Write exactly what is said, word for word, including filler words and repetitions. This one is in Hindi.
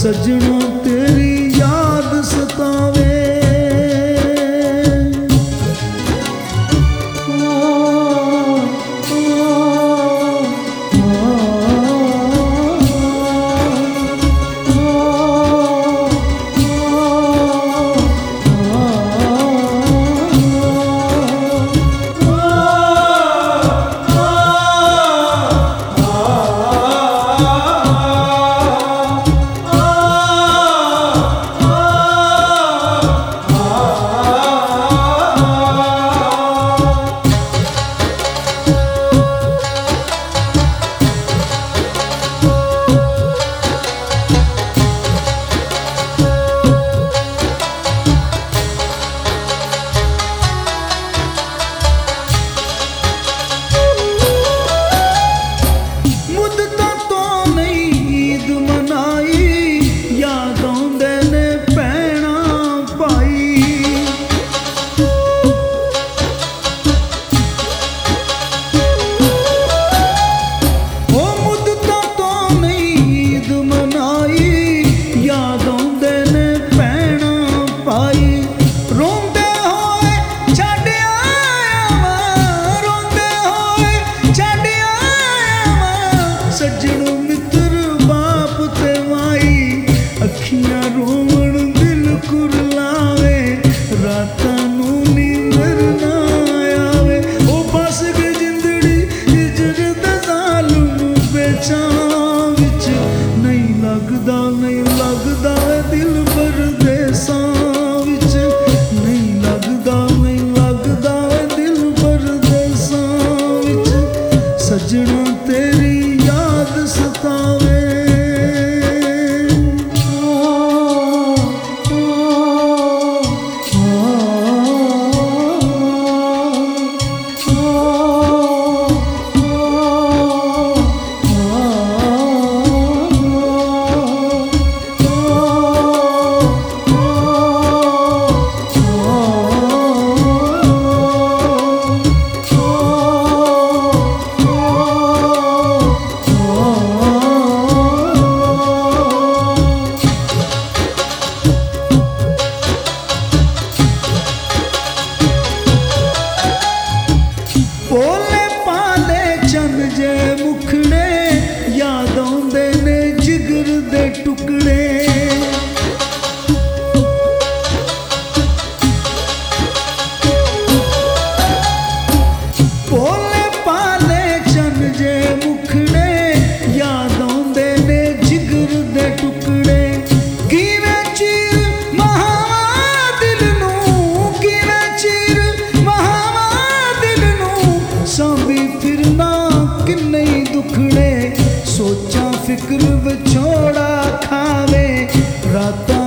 सजना तेरी याद सतावे। सजनों मित्र बाप ते माई अखियां रोवण दिल कुरलावे रातां नू नींदर ना आवे। ओ बस गई जिंदड़ी हिजर दा ज़ालिम बेचां विच नहीं लगदा नहीं लगदा दिल परदेसां विच नहीं लगदा नहीं लगदा दिल परदेसां विच सजना तेरी सतावे। भोले पाले चंद जे मुखड़े याद आउंदे ने जिगर दे टुकड़े। भोले पाले चंद जे मुखड़े याद आउंदे ने जिगर दे टुकड़े। किवें चीर महावा दिल नू किवें चीर महावा दिल नू सांभी फिरना किन्ने दुखड़े सोचा फिक्र विछोड़ा खावे रातां